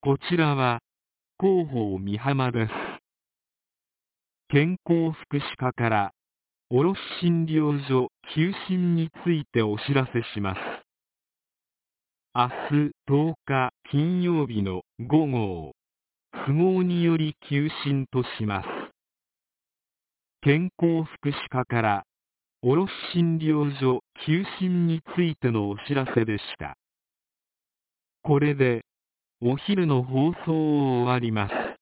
こちらは広報美浜です。健康福祉課から卸診療所休診についてお知らせします。明日10日金曜日の午後を都合により休診とします。健康福祉課から卸診療所休診についてのお知らせでした。これでお昼の放送を終わります。